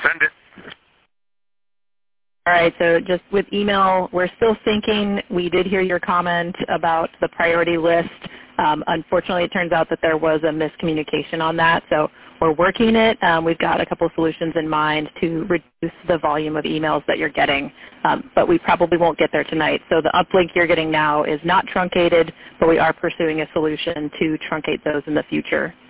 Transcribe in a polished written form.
Send it. All right, so just with email, we're still syncing. We did hear your comment about the priority list. Unfortunately, it turns out that there was a miscommunication on that, so we're working it. We've got a couple solutions in mind to reduce the volume of emails that you're getting, but we probably won't get there tonight. So the uplink you're getting now is not truncated, but we are pursuing a solution to truncate those in the future.